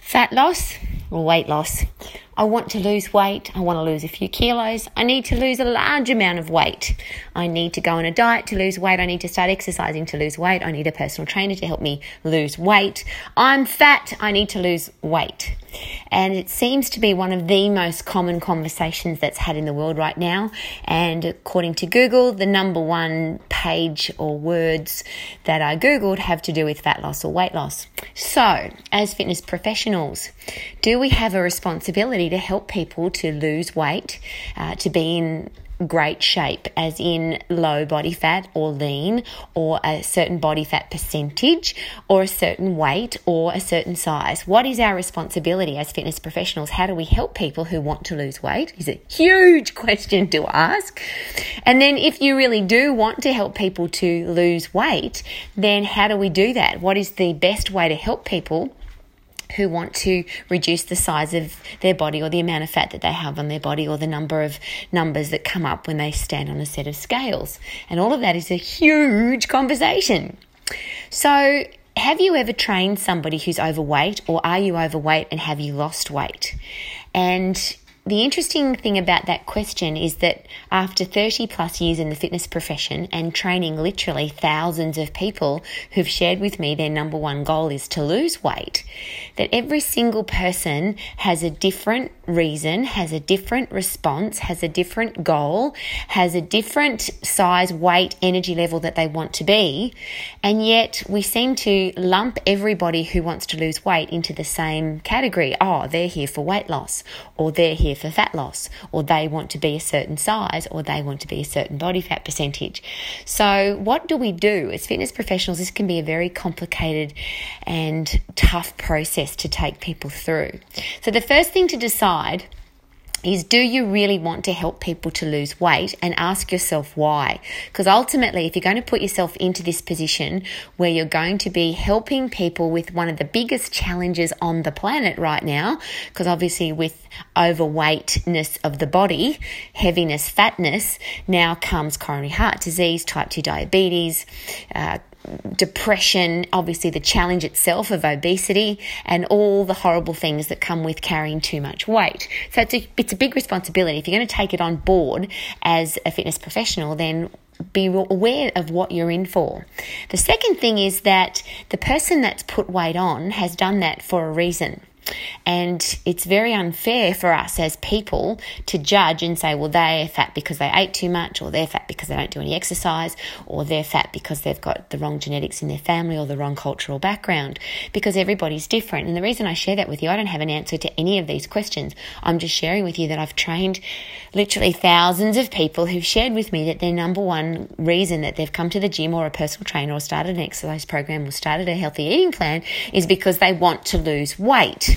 Fat loss or weight loss. I want to lose weight. I want to lose a few kilos. I need to lose a large amount of weight. I need to go on a diet to lose weight. I need to start exercising to lose weight. I need a personal trainer to help me lose weight. I'm fat. I need to lose weight. And it seems to be one of the most common conversations that's had in the world right now. And according to Google, the number one page or words that I Googled have to do with fat loss or weight loss. So, as fitness professionals, do we have a responsibility to help people to lose weight, to be in great shape, as in low body fat or lean, or a certain body fat percentage, or a certain weight, or a certain size? What is our responsibility as fitness professionals? How do we help people who want to lose weight? Is a huge question to ask. And then if you really do want to help people to lose weight, then how do we do that? What is the best way to help people who want to reduce the size of their body, or the amount of fat that they have on their body, or the numbers that come up when they stand on a set of scales? And all of that is a huge conversation. So, have you ever trained somebody who's overweight, or are you overweight and have you lost weight? And the interesting thing about that question is that after 30 plus years in the fitness profession and training literally thousands of people who've shared with me their number one goal is to lose weight, that every single person has a different reason, has a different response, has a different goal, has a different size, weight, energy level that they want to be. And yet we seem to lump everybody who wants to lose weight into the same category. Oh, they're here for weight loss, or they're here for fat loss, or they want to be a certain size, or they want to be a certain body fat percentage. So what do we do as fitness professionals? This can be a very complicated and tough process to take people through. So the first thing to decide is, do you really want to help people to lose weight? And ask yourself why. Because ultimately, if you're going to put yourself into this position where you're going to be helping people with one of the biggest challenges on the planet right now, because obviously with overweightness of the body, heaviness, fatness, now comes coronary heart disease, type 2 diabetes, depression, obviously the challenge itself of obesity, and all the horrible things that come with carrying too much weight. So it's a big responsibility. If you're going to take it on board as a fitness professional, then be aware of what you're in for. The second thing is that the person that's put weight on has done that for a reason. And it's very unfair for us as people to judge and say, well, they're fat because they ate too much, or they're fat because they don't do any exercise, or they're fat because they've got the wrong genetics in their family or the wrong cultural background, because everybody's different. And the reason I share that with you, I don't have an answer to any of these questions. I'm just sharing with you that I've trained literally thousands of people who've shared with me that their number one reason that they've come to the gym or a personal trainer or started an exercise program or started a healthy eating plan is because they want to lose weight.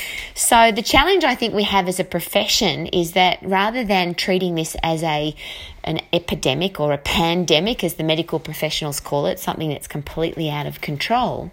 So the challenge I think we have as a profession is that rather than treating this as an epidemic or a pandemic, as the medical professionals call it, something that's completely out of control,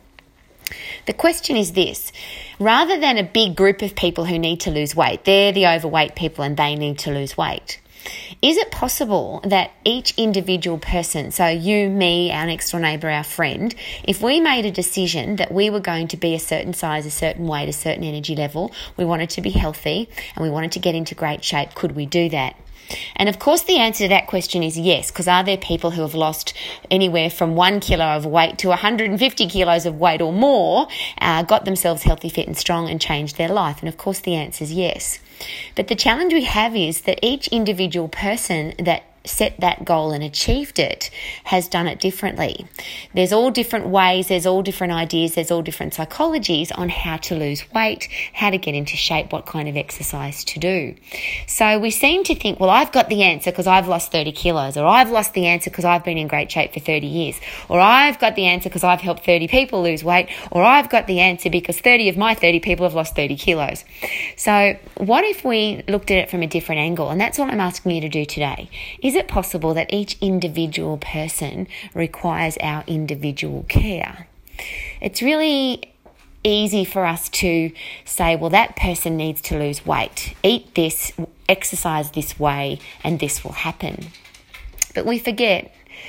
the question is this: rather than a big group of people who need to lose weight, they're the overweight people and they need to lose weight, is it possible that each individual person, so you, me, our next door neighbour, our friend, if we made a decision that we were going to be a certain size, a certain weight, a certain energy level, we wanted to be healthy and we wanted to get into great shape, could we do that? And of course the answer to that question is yes, because are there people who have lost anywhere from 1 kilo of weight to 150 kilos of weight or more, got themselves healthy, fit and strong and changed their life? And of course the answer is yes. But the challenge we have is that each individual person that set that goal and achieved it has done it differently. There's all different ways, there's all different ideas, there's all different psychologies on how to lose weight, how to get into shape, what kind of exercise to do. So we seem to think, well, I've got the answer because I've lost 30 kilos, or I've lost the answer because I've been in great shape for 30 years, or I've got the answer because I've helped 30 people lose weight, or I've got the answer because 30 of my 30 people have lost 30 kilos. So what if we looked at it from a different angle? And that's what I'm asking you to do today. Is it possible that each individual person requires our individual care? It's really easy for us to say, well, that person needs to lose weight, eat this, exercise this way, and this will happen. But we forget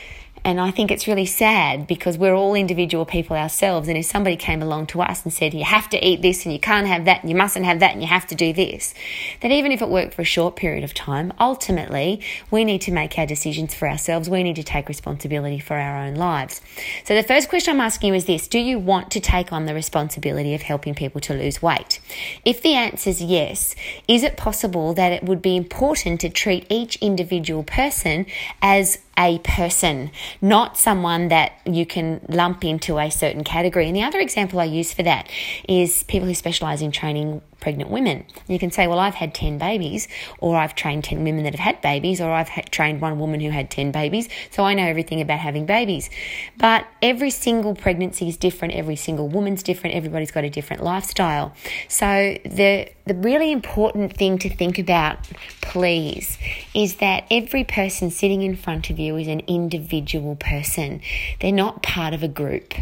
And I think it's really sad because we're all individual people ourselves. And if somebody came along to us and said, you have to eat this and you can't have that and you mustn't have that and you have to do this, that even if it worked for a short period of time, ultimately we need to make our decisions for ourselves. We need to take responsibility for our own lives. So the first question I'm asking you is this: do you want to take on the responsibility of helping people to lose weight? If the answer is yes, is it possible that it would be important to treat each individual person as a person, not someone that you can lump into a certain category? And the other example I use for that is people who specialise in training pregnant women. You can say, well, I've had 10 babies, or I've trained 10 women that have had babies, or I've trained one woman who had 10 babies, so I know everything about having babies. But every single pregnancy is different, every single woman's different, everybody's got a different lifestyle. So the really important thing to think about, please, is that every person sitting in front of you is an individual person. They're not part of a group.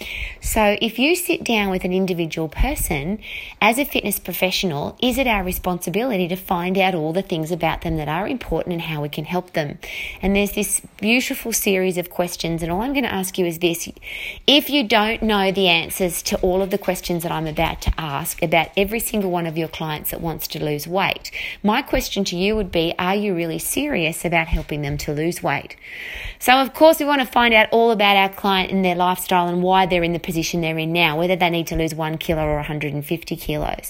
So if you sit down with an individual person, as a fitness professional, is it our responsibility to find out all the things about them that are important and how we can help them? And there's this beautiful series of questions, and all I'm going to ask you is this: if you don't know the answers to all of the questions that I'm about to ask about every single one of your clients that wants to lose weight, my question to you would be, are you really serious about helping them to lose weight? So of course we want to find out all about our client and their lifestyle and why they're in the position they're in now, whether they need to lose 1 kilo or 150 kilos.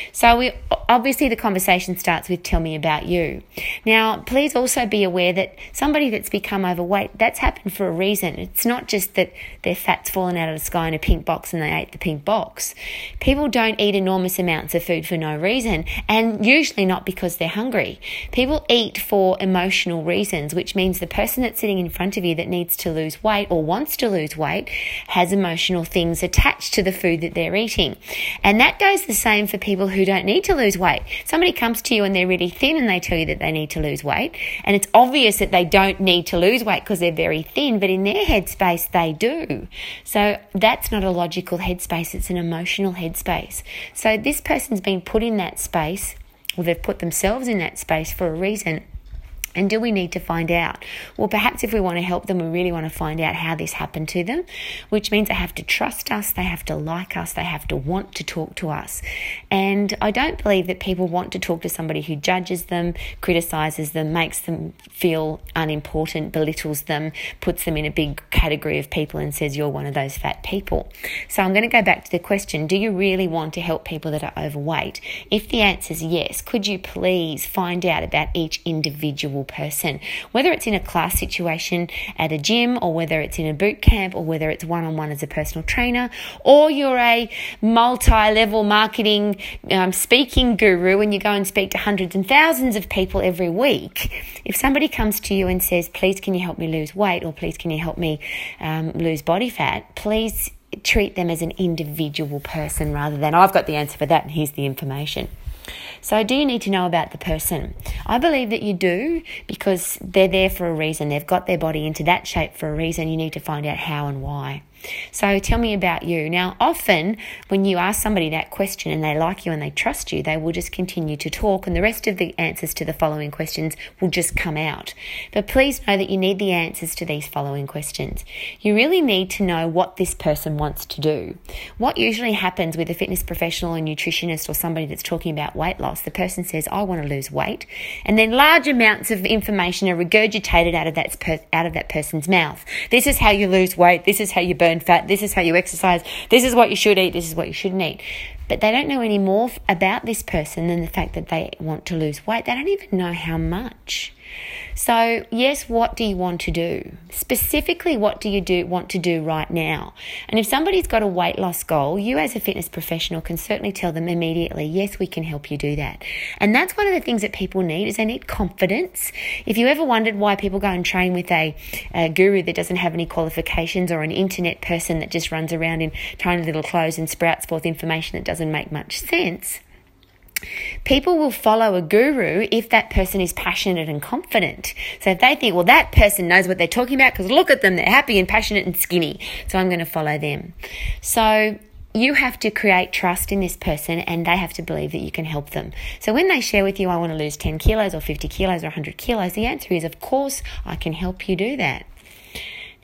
So obviously the conversation starts with, tell me about you. Now, please also be aware that somebody that's become overweight, that's happened for a reason. It's not just that their fat's fallen out of the sky in a pink box and they ate the pink box. People don't eat enormous amounts of food for no reason, and usually not because they're hungry. People eat for emotional reasons, which means the person that's sitting in front of you that needs to lose weight or wants to lose weight has emotional things attached to the food that they're eating. And that goes the same for people who don't need to lose weight. Somebody comes to you and they're really thin and they tell you that they need to lose weight, and it's obvious that they don't need to lose weight because they're very thin, but in their headspace they do. So that's not a logical headspace, it's an emotional headspace. So this person's been put in that space, or they've put themselves in that space for a reason. And do we need to find out? Well, perhaps if we want to help them, we really want to find out how this happened to them, which means they have to trust us, they have to like us, they have to want to talk to us. And I don't believe that people want to talk to somebody who judges them, criticises them, makes them feel unimportant, belittles them, puts them in a big category of people and says, you're one of those fat people. So I'm going to go back to the question, do you really want to help people that are overweight? If the answer is yes, could you please find out about each individual person, whether it's in a class situation at a gym, or whether it's in a boot camp, or whether it's one-on-one as a personal trainer, or you're a multi-level marketing speaking guru and you go and speak to hundreds and thousands of people every week. If somebody comes to you and says, please can you help me lose weight, or please can you help me lose body fat, please treat them as an individual person rather than, I've got the answer for that and here's the information. So do you need to know about the person? I believe that you do, because they're there for a reason. They've got their body into that shape for a reason. You need to find out how and why. So tell me about you. Now, often when you ask somebody that question and they like you and they trust you, they will just continue to talk, and the rest of the answers to the following questions will just come out. But please know that you need the answers to these following questions. You really need to know what this person wants to do. What usually happens with a fitness professional, a nutritionist, or somebody that's talking about weight loss, the person says, I want to lose weight, and then large amounts of information are regurgitated out of that person's mouth. This is how you lose weight, this is how you burn fat, this is how you exercise, this is what you should eat, this is what you shouldn't eat. But they don't know any more about this person than the fact that they want to lose weight. They don't even know how much. So yes, what do you want to do? Specifically, what do you want to do right now? And if somebody's got a weight loss goal, you as a fitness professional can certainly tell them immediately, yes, we can help you do that. And that's one of the things that people need, is they need confidence. If you ever wondered why people go and train with a guru that doesn't have any qualifications, or an internet person that just runs around in tiny little clothes and sprouts forth information that doesn't make much sense, people will follow a guru if that person is passionate and confident. So if they think, well, that person knows what they're talking about because look at them, they're happy and passionate and skinny, so I'm going to follow them. So you have to create trust in this person, and they have to believe that you can help them. So when they share with you, I want to lose 10 kilos or 50 kilos or 100 kilos, the answer is, of course, I can help you do that.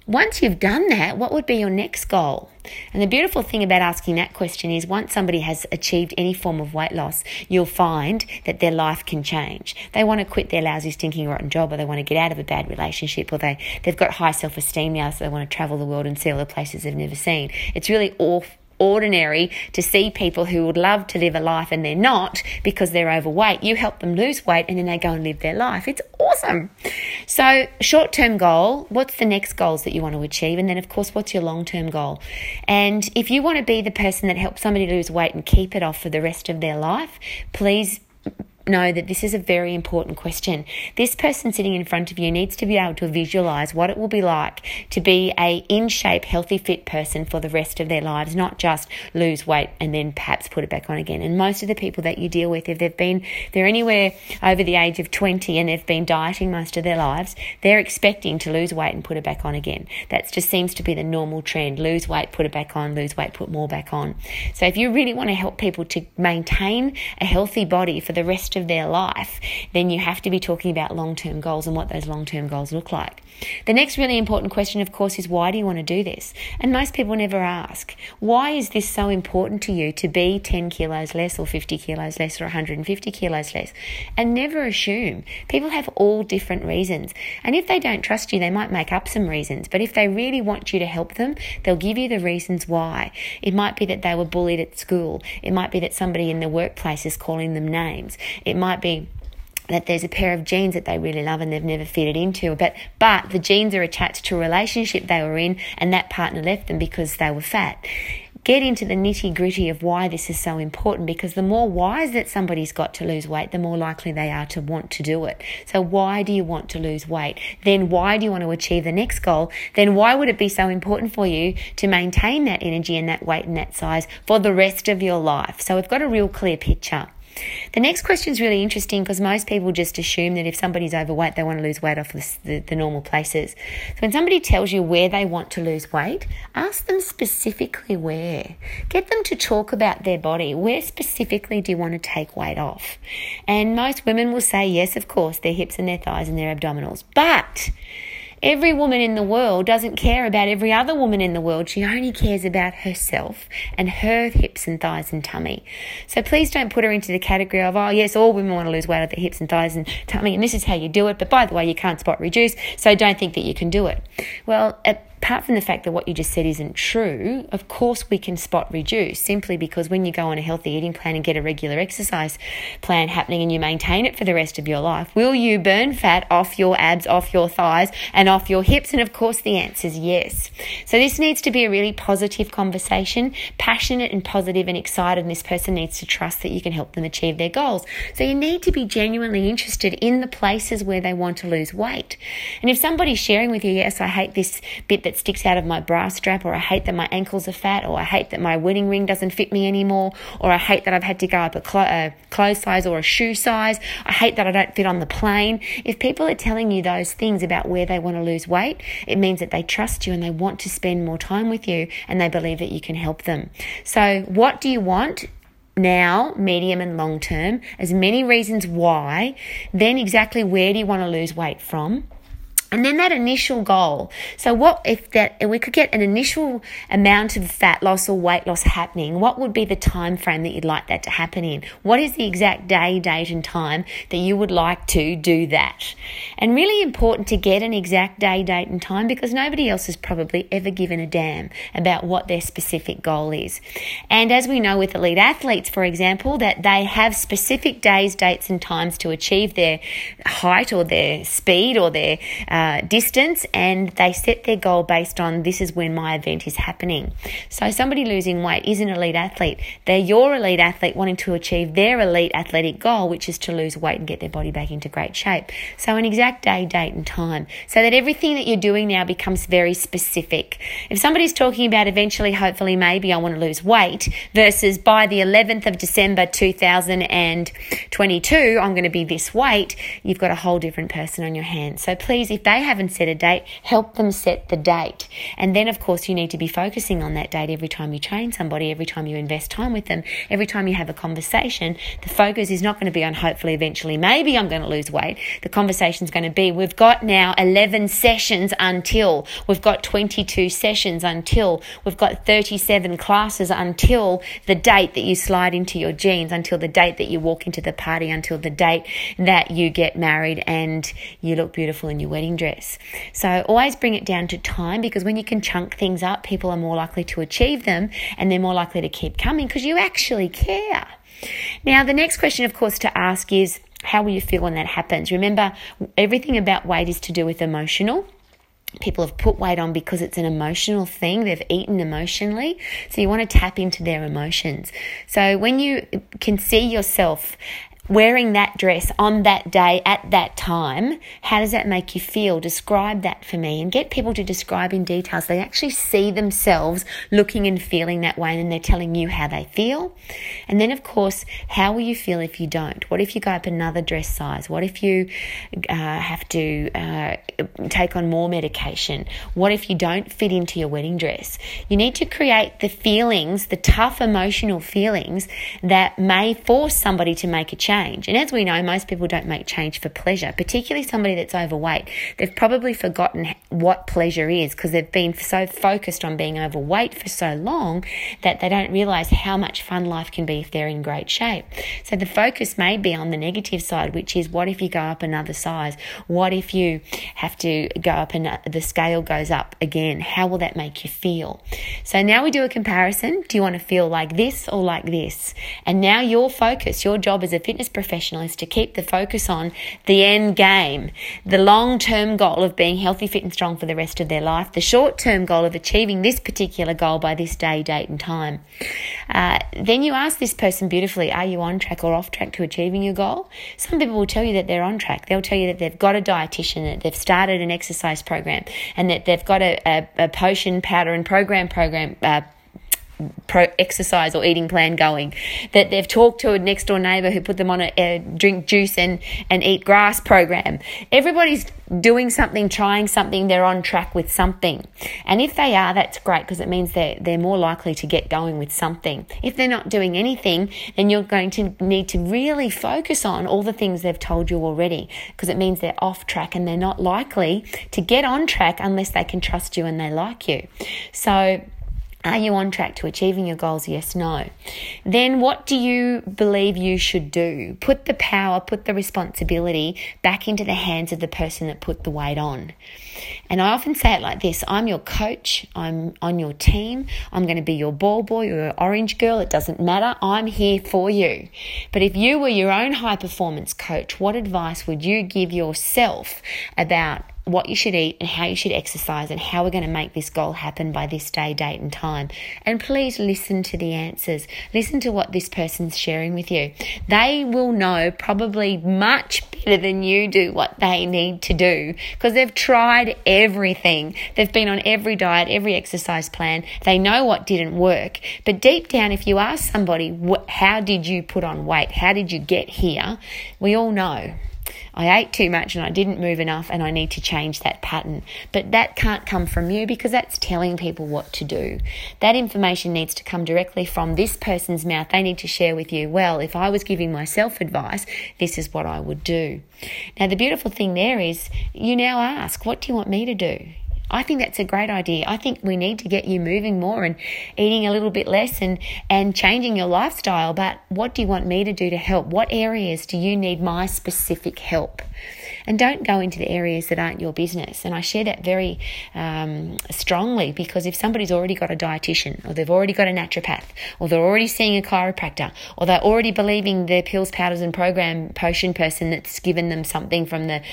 Once you've done that, what would be your next goal? And the beautiful thing about asking that question is once somebody has achieved any form of weight loss, you'll find that their life can change. They want to quit their lousy, stinking, rotten job, or they want to get out of a bad relationship, or they've got high self-esteem now, so they want to travel the world and see all the places they've never seen. It's really ordinary to see people who would love to live a life and they're not because they're overweight. You help them lose weight and then they go and live their life. It's awesome. So short-term goal, what's the next goals that you want to achieve? And then, of course, what's your long-term goal? And if you want to be the person that helps somebody lose weight and keep it off for the rest of their life, please know that this is a very important question. This person sitting in front of you needs to be able to visualize what it will be like to be a in-shape, healthy, fit person for the rest of their lives, not just lose weight and then perhaps put it back on again. And most of the people that you deal with, if they're anywhere over the age of 20 and they've been dieting most of their lives, they're expecting to lose weight and put it back on again. That just seems to be the normal trend. Lose weight, put it back on, lose weight, put more back on. So if you really want to help people to maintain a healthy body for the rest of their life, then you have to be talking about long-term goals and what those long-term goals look like. The next really important question, of course, is why do you want to do this? And most people never ask, why is this so important to you to be 10 kilos less or 50 kilos less or 150 kilos less? And never assume. People have all different reasons. And if they don't trust you, they might make up some reasons. But if they really want you to help them, they'll give you the reasons why. It might be that they were bullied at school. It might be that somebody in the workplace is calling them names. It might be that there's a pair of jeans that they really love and they've never fitted into, but the jeans are attached to a relationship they were in and that partner left them because they were fat. Get into the nitty-gritty of why this is so important, because the more whys that somebody's got to lose weight, the more likely they are to want to do it. So why do you want to lose weight? Then why do you want to achieve the next goal? Then why would it be so important for you to maintain that energy and that weight and that size for the rest of your life? So we've got a real clear picture. The next question is really interesting because most people just assume that if somebody's overweight, they want to lose weight off the normal places. So when somebody tells you where they want to lose weight, ask them specifically where. Get them to talk about their body. Where specifically do you want to take weight off? And most women will say, yes, of course, their hips and their thighs and their abdominals. But every woman in the world doesn't care about every other woman in the world. She only cares about herself and her hips and thighs and tummy. So please don't put her into the category of, oh, yes, all women want to lose weight at their hips and thighs and tummy, and this is how you do it. But by the way, you can't spot reduce, so don't think that you can do it. Well, apart from the fact that what you just said isn't true, of course we can spot reduce, simply because when you go on a healthy eating plan and get a regular exercise plan happening and you maintain it for the rest of your life, will you burn fat off your abs, off your thighs and off your hips? And of course the answer is yes. So this needs to be a really positive conversation, passionate and positive and excited, and this person needs to trust that you can help them achieve their goals. So you need to be genuinely interested in the places where they want to lose weight. And if somebody's sharing with you, yes, I hate this bit that sticks out of my bra strap, or I hate that my ankles are fat, or I hate that my wedding ring doesn't fit me anymore, or I hate that I've had to go up a clothes size or a shoe size, I hate that I don't fit on the plane. If people are telling you those things about where they want to lose weight, it means that they trust you and they want to spend more time with you and they believe that you can help them. So what do you want? Now, medium and long term, as many reasons why, then exactly where do you want to lose weight from? And then that initial goal. So what if we could get an initial amount of fat loss or weight loss happening, what would be the time frame that you'd like that to happen in? What is the exact day, date and time that you would like to do that? And really important to get an exact day, date and time, because nobody else has probably ever given a damn about what their specific goal is. And as we know with elite athletes, for example, that they have specific days, dates and times to achieve their height or their speed or their distance, and they set their goal based on this is when my event is happening. So somebody losing weight is an elite athlete. They're your elite athlete wanting to achieve their elite athletic goal, which is to lose weight and get their body back into great shape. So an exact day, date and time, so that everything that you're doing now becomes very specific. If somebody's talking about eventually, hopefully, maybe I want to lose weight versus by the 11th of December 2022, I'm going to be this weight, you've got a whole different person on your hands. So please, if they haven't set a date, help them set the date. And then, of course, you need to be focusing on that date every time you train somebody, every time you invest time with them, every time you have a conversation. The focus is not going to be on hopefully eventually maybe I'm going to lose weight. The conversation is going to be, we've got now 11 sessions until, we've got 22 sessions until, we've got 37 classes until the date that you slide into your jeans, until the date that you walk into the party, until the date that you get married and you look beautiful in your wedding dress. So always bring it down to time, because when you can chunk things up, people are more likely to achieve them and they're more likely to keep coming because you actually care. Now, the next question, of course, to ask is, how will you feel when that happens? Remember, everything about weight is to do with emotional. People have put weight on because it's an emotional thing. They've eaten emotionally. So you want to tap into their emotions. So when you can see yourself wearing that dress on that day at that time, how does that make you feel? Describe that for me, and get people to describe in detail so they actually see themselves looking and feeling that way, and then they're telling you how they feel. And then, of course, how will you feel if you don't? What if you go up another dress size? What if you have to take on more medication? What if you don't fit into your wedding dress? You need to create the feelings, the tough emotional feelings that may force somebody to make a change. And as we know, most people don't make change for pleasure, particularly somebody that's overweight. They've probably forgotten what pleasure is because they've been so focused on being overweight for so long that they don't realize how much fun life can be if they're in great shape. So the focus may be on the negative side, which is, what if you go up another size? What if you have to go up and the scale goes up again? How will that make you feel? So now we do a comparison. Do you want to feel like this or like this? And now your focus, your job as a fitness professional is to keep the focus on the end game, the long-term goal of being healthy, fit and strong for the rest of their life, the short-term goal of achieving this particular goal by this day, date and time. Then you ask this person beautifully, are you on track or off track to achieving your goal? Some people will tell you that they're on track. They'll tell you that they've got a dietitian, that they've started an exercise program, and that they've got a potion, powder and program exercise or eating plan going, that they've talked to a next door neighbour who put them on a drink juice and eat grass program. Everybody's doing something, trying something, they're on track with something. And if they are, that's great, because it means they're more likely to get going with something. If they're not doing anything, then you're going to need to really focus on all the things they've told you already, because it means they're off track and they're not likely to get on track unless they can trust you and they like you. So are you on track to achieving your goals? Yes, no. Then what do you believe you should do? Put the power, put the responsibility back into the hands of the person that put the weight on. And I often say it like this: I'm your coach, I'm on your team, I'm going to be your ball boy or your orange girl, it doesn't matter, I'm here for you. But if you were your own high performance coach, what advice would you give yourself about what you should eat and how you should exercise and how we're going to make this goal happen by this day, date and time? And please listen to the answers. Listen to what this person's sharing with you. They will know probably much better than you do what they need to do, because they've tried everything. They've been on every diet, every exercise plan. They know what didn't work. But deep down, if you ask somebody, how did you put on weight? How did you get here? We all know. I ate too much and I didn't move enough and I need to change that pattern. But that can't come from you, because that's telling people what to do. That information needs to come directly from this person's mouth. They need to share with you, well, if I was giving myself advice, this is what I would do. Now, the beautiful thing there is you now ask, what do you want me to do? I think that's a great idea. I think we need to get you moving more and eating a little bit less and changing your lifestyle. But what do you want me to do to help? What areas do you need my specific help? And don't go into the areas that aren't your business. And I share that very strongly, because if somebody's already got a dietitian, or they've already got a naturopath, or they're already seeing a chiropractor, or they're already believing the pills, powders and program potion person that's given them something from the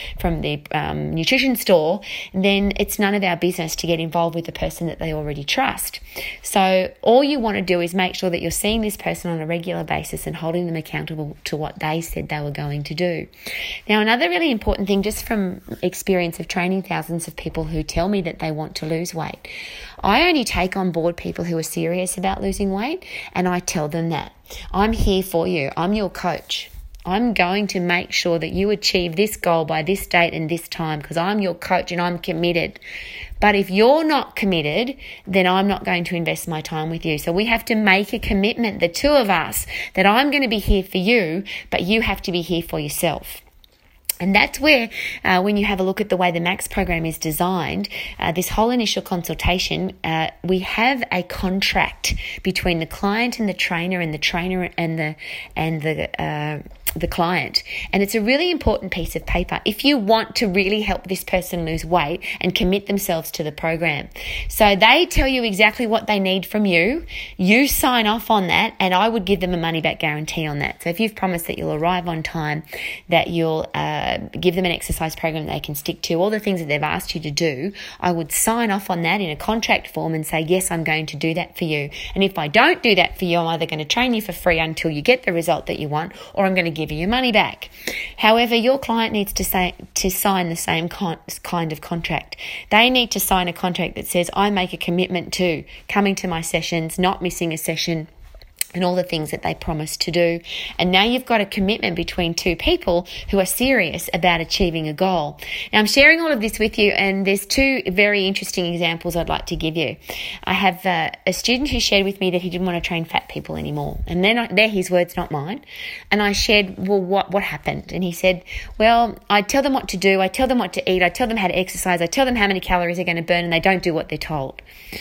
nutrition store, then it's none of our business to get involved with the person that they already trust. So all you want to do is make sure that you're seeing this person on a regular basis and holding them accountable to what they said they were going to do. Now, another really important thing, just from experience of training thousands of people who tell me that they want to lose weight, I only take on board people who are serious about losing weight, and I tell them that I'm here for you. I'm your coach. I'm going to make sure that you achieve this goal by this date and this time because I'm your coach and I'm committed. But if you're not committed, then I'm not going to invest my time with you. So we have to make a commitment, the two of us, that I'm going to be here for you, but you have to be here for yourself. And that's where, when you have a look at the way the Max program is designed, this whole initial consultation, we have a contract between the client and the trainer and the client. And it's a really important piece of paper if you want to really help this person lose weight and commit themselves to the program. So they tell you exactly what they need from you. You sign off on that, and I would give them a money back guarantee on that. So if you've promised that you'll arrive on time, that you'll give them an exercise program they can stick to, all the things that they've asked you to do, I would sign off on that in a contract form and say, yes, I'm going to do that for you. And if I don't do that for you, I'm either going to train you for free until you get the result that you want, or I'm going to give you your money back. However, your client needs to sign the same kind of contract. They need to sign a contract that says, I make a commitment to coming to my sessions, not missing a session, and all the things that they promised to do. And now you've got a commitment between two people who are serious about achieving a goal. Now, I'm sharing all of this with you, and there's two very interesting examples I'd like to give you. I have a student who shared with me that he didn't want to train fat people anymore. And they're his words, not mine. And I shared, well, what happened? And he said, well, I tell them what to do, I tell them what to eat, I tell them how to exercise, I tell them how many calories they're going to burn, and they don't do what they're told.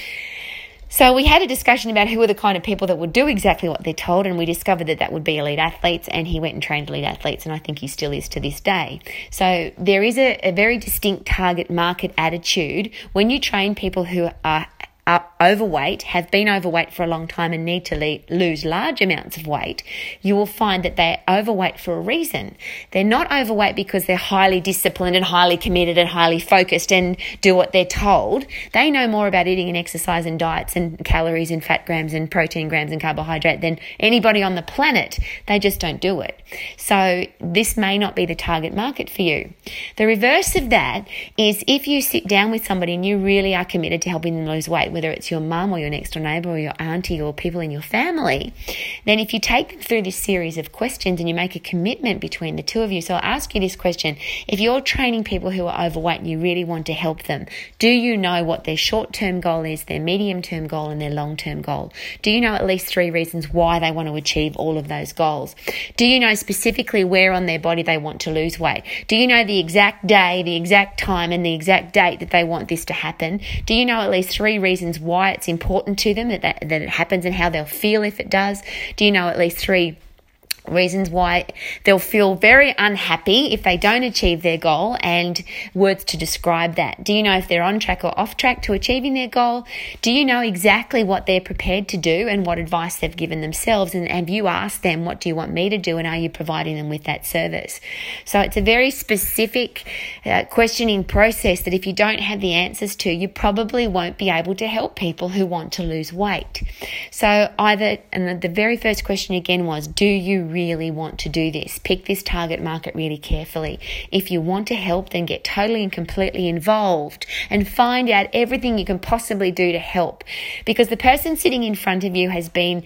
So we had a discussion about who are the kind of people that would do exactly what they're told, and we discovered that would be elite athletes, and he went and trained elite athletes, and I think he still is to this day. So there is a very distinct target market attitude when you train people who are overweight, have been overweight for a long time and need to lose large amounts of weight. You will find that they're overweight for a reason. They're not overweight because they're highly disciplined and highly committed and highly focused and do what they're told. They know more about eating and exercise and diets and calories and fat grams and protein grams and carbohydrate than anybody on the planet. They just don't do it. So this may not be the target market for you. The reverse of that is if you sit down with somebody and you really are committed to helping them lose weight, whether it's your mum or your next door neighbour or your auntie or people in your family, then if you take them through this series of questions and you make a commitment between the two of you. So I'll ask you this question. If you're training people who are overweight and you really want to help them, do you know what their short-term goal is, their medium-term goal and their long-term goal? Do you know at least 3 reasons why they want to achieve all of those goals? Do you know specifically where on their body they want to lose weight? Do you know the exact day, the exact time and the exact date that they want this to happen? Do you know at least 3 reasons why it's important to them that it happens and how they'll feel if it does? Do you know at least 3 reasons why they'll feel very unhappy if they don't achieve their goal and words to describe that? Do you know if they're on track or off track to achieving their goal? Do you know exactly what they're prepared to do and what advice they've given themselves? And have you asked them, what do you want me to do? And are you providing them with that service? So it's a very specific questioning process that if you don't have the answers to, you probably won't be able to help people who want to lose weight. So and the very first question again was, do you really want to do this? Pick this target market really carefully. If you want to help, then get totally and completely involved and find out everything you can possibly do to help. Because the person sitting in front of you has been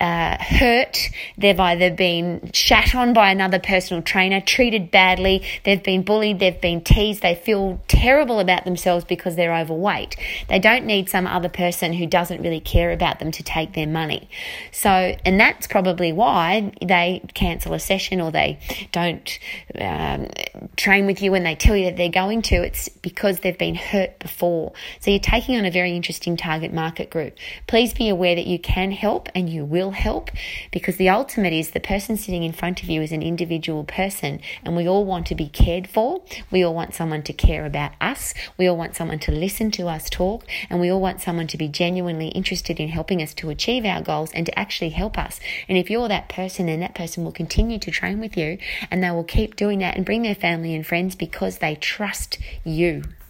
hurt, they've either been shat on by another personal trainer, treated badly, they've been bullied, they've been teased, they feel terrible about themselves because they're overweight. They don't need some other person who doesn't really care about them to take their money. So, and that's probably why they cancel a session or they don't train with you when they tell you that they're going to. It's because they've been hurt before. So you're taking on a very interesting target market group. Please be aware that you can help and you will help, because the ultimate is the person sitting in front of you is an individual person, and we all want to be cared for. We all want someone to care about us. We all want someone to listen to us talk, and we all want someone to be genuinely interested in helping us to achieve our goals and to actually help us. And if you're that person, then that person will continue to train with you, and they will keep doing that and bring their family and friends because they trust you.